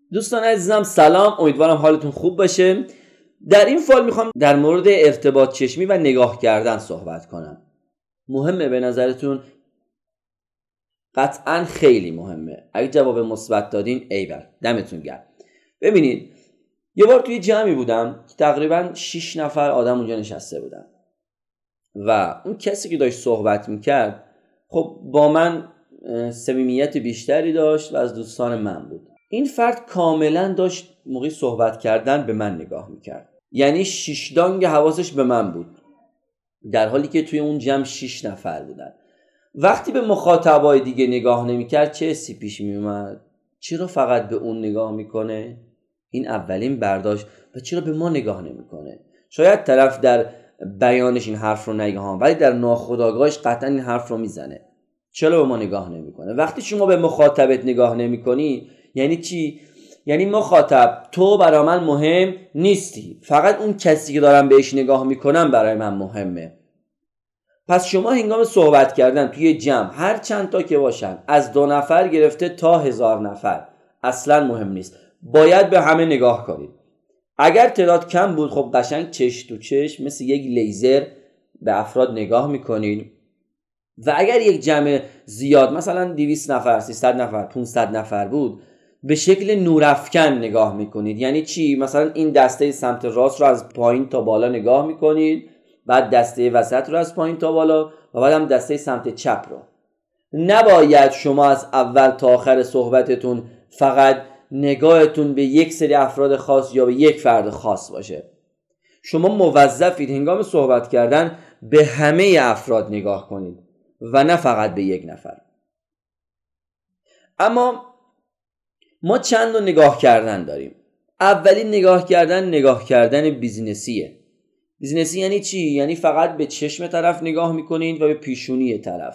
دوستان عزیزم سلام، امیدوارم حالتون خوب باشه. در این فایل میخوام در مورد ارتباط چشمی و نگاه کردن صحبت کنم. مهمه به نظرتون؟ قطعا خیلی مهمه. اگه جواب مثبت دادین ایول، دمتون گرم. ببینید، یه بار توی جمعی بودم که تقریبا 6 نفر آدم اونجا نشسته بودن و اون کسی که داشت صحبت میکرد خب با من صمیمیت بیشتری داشت و از دوستان من بود. این فرد کاملا داشت موقع صحبت کردن به من نگاه میکرد، یعنی 6 دانگ حواسش به من بود، در حالی که توی اون جمع 6 نفر بودن. وقتی به مخاطبای دیگه نگاه نمیکرد چه حسی پیش میومد؟ چرا فقط به اون نگاه میکنه؟ این اولین برداشت. و چرا به ما نگاه نمیکنه؟ شاید طرف در بیانش این حرف رو نگه، ولی در ناخودآگاهش قطعا این حرف رو میزنه. چرا به ما نگاه نمیکنه؟ وقتی شما به مخاطبت نگاه نمیکنی یعنی چی؟ یعنی مخاطب تو برای من مهم نیستی، فقط اون کسی که دارم بهش نگاه میکنم برای من مهمه. پس شما هنگام صحبت کردن توی جمع هر چند تا که باشن، از 2 نفر گرفته تا 1000 نفر، اصلا مهم نیست، باید به همه نگاه کنید. اگر تعداد کم بود خب قشنگ چشم تو چشم مثل یک لیزر به افراد نگاه میکنید. و اگر یک جمع زیاد مثلا 200 نفر، 300 نفر، 500 نفر بود، به شکل نورافکن نگاه میکنید. یعنی چی؟ مثلا این دسته سمت راست رو از پایین تا بالا نگاه میکنید، بعد دسته وسط رو از پایین تا بالا و بعد هم دسته سمت چپ رو. نباید شما از اول تا آخر صحبتتون فقط نگاهتون به یک سری افراد خاص یا به یک فرد خاص باشه. شما موظفید هنگام صحبت کردن به همه افراد نگاه کنید و نه فقط به یک نفر. اما ما چند نوع نگاه کردن داریم. اولین نگاه کردن بیزینسیه. بیزینسی یعنی چی؟ یعنی فقط به چشم طرف نگاه میکنید و به پیشونی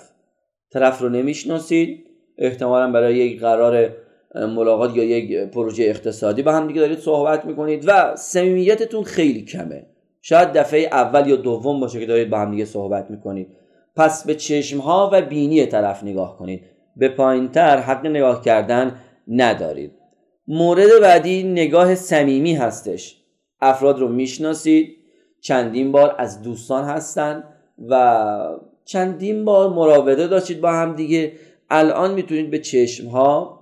طرف رو نمیشناسید، احتمالاً برای یک قرار ملاقات یا یک پروژه اقتصادی با هم دیگه دارید صحبت میکنید و صمیمیتتون خیلی کمه. شاید دفعه اول یا دوم باشه که دارید با هم دیگه صحبت میکنید. پس به چشمها و بینی طرف نگاه کنید، به پایینتر حق نگاه کردن ندارید. مورد بعدی نگاه صمیمی هستش. افراد رو میشناسید، چندین بار از دوستان هستن و چندین بار مراوده داشتید با هم دیگه. الان میتونید به چشمها،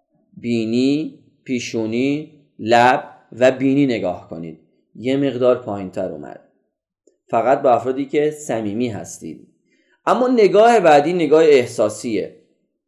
بینی، پیشونی، لب و بینی نگاه کنید. یه مقدار پایینتر اومد. فقط با افرادی که صمیمی هستید. اما نگاه بعدی نگاه احساسیه.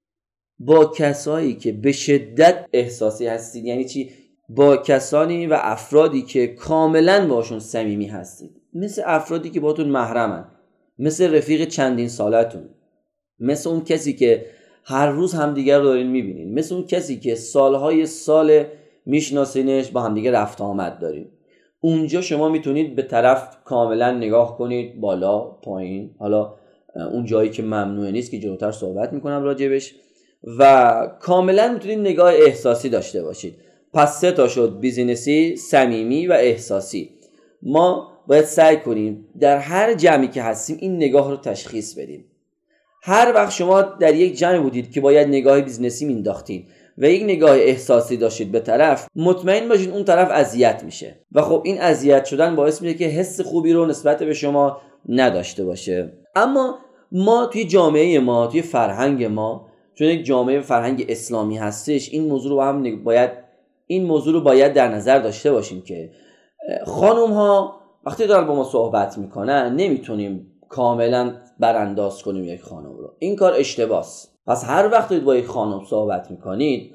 با کسایی که به شدت احساسی هستید. یعنی چی؟ با کسانی و افرادی که کاملا باشون صمیمی هستید، مثل افرادی که باتون محرمن، مثل رفیق چندین سالتون، مثل اون کسی که هر روز همدیگر رو دارین میبینین، مثل اون کسی که سالهای سال میشناسینش، با همدیگه رفت آمد دارین. اونجا شما میتونید به طرف کاملا نگاه کنید، بالا، پایین، حالا اون جایی که ممنوع نیست که جلوتر صحبت میکنم راجبش، و کاملا میتونید نگاه احساسی داشته باشید. پس 3 تا شد: بیزینسی، صمیمی و احساسی. ما باید سعی کنیم در هر جمعی که هستیم این نگاه رو تشخیص بدیم. هر وقت شما در یک جمع بودید که باید نگاه بیزینسی مینداختید و یک نگاه احساسی داشتید به طرف، مطمئن باشید اون طرف اذیت میشه و خب این اذیت شدن باعث میشه که حس خوبی رو نسبت به شما نداشته باشه. اما ما توی جامعه ما، توی فرهنگ ما، چون یک جامعه فرهنگ اسلامی هستش، این موضوع رو باید در نظر داشته باشیم که خانم ها وقتی دارن با ما صحبت میکنن نمیتونیم کاملا برانداز کنیم یک خانم رو. این کار اشتباهه. پس هر وقت با یک خانم صحبت میکنید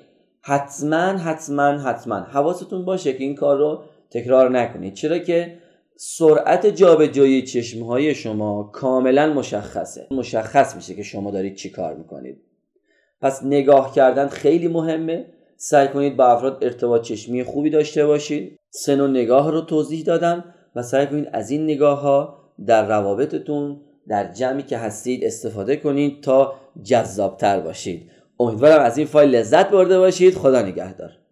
حتما حواستون باشه که این کار رو تکرار نکنید، چرا که سرعت جابجایی چشمهای شما کاملا مشخص میشه که شما دارید چی کار میکنید. پس نگاه کردن خیلی مهمه. سعی کنید با افراد ارتباط چشمی خوبی داشته باشید. 3 نوع نگاه رو توضیح دادم و سعی کنید از این نگاه ها در روابطتون، در جمعی که هستید استفاده کنید تا جذابتر باشید. امیدوارم از این فایل لذت برده باشید. خدا نگهدار.